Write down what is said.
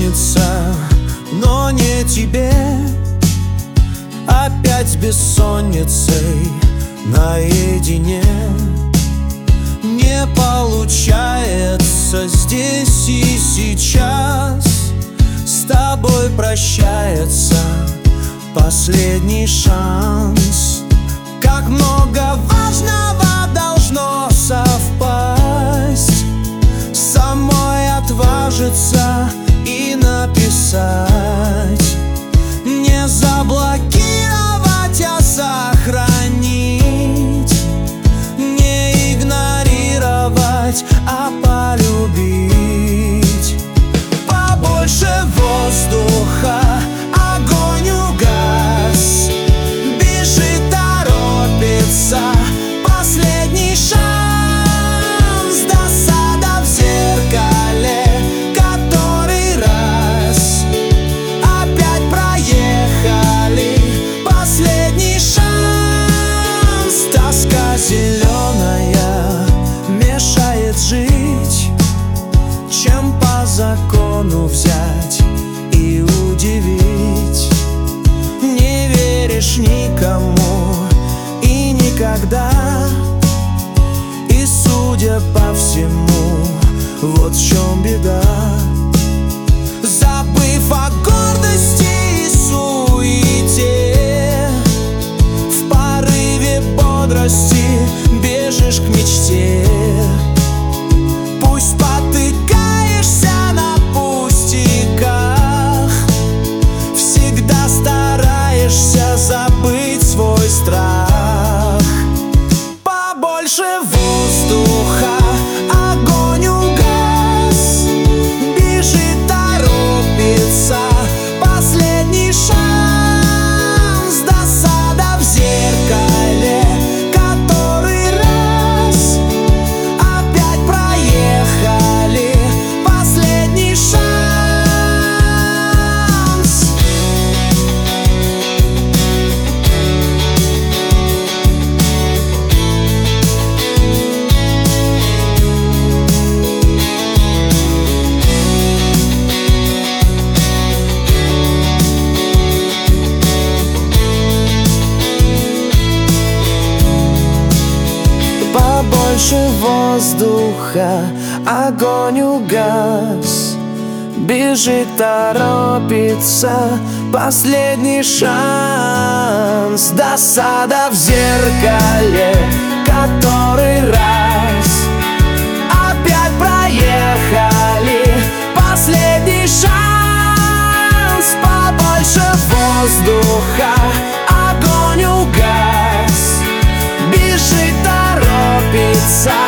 бессонница, но не тебе. Опять с бессонницей наедине. Не получается здесь и сейчас. С тобой прощается последний шанс. Как много важного должно совпасть, самой отважиться и написать. Не заблокировать, а сохранить. Не игнорировать, а полюбить. Побольше воздуха, огонь угас. Бежит, торопится, последний шанс. Досада в зеркале, который раз. Опять проехали, последний шанс. Тоска зеленая мешает жить. Чем по закону взять и удивить? Не веришь никому и никогда. И судя по всему, вот в чем беда. Забыв о гордости и суете, в порыве бодрости бежишь к мечте. Пусть потыкаешься на пустяках, всегда стараешься забыть свой страх. Побольше воздуха, огонь угас. Бежит, торопится, последний шанс. Досада в зеркале, который раз. Опять проехали, последний шанс. Побольше воздуха, огонь угас. Бежит, торопится, последний шанс. Досада в зеркале, который раз. Опять проехали, последний шанс. Побольше воздуха, огонь угас. Бежит, торопится,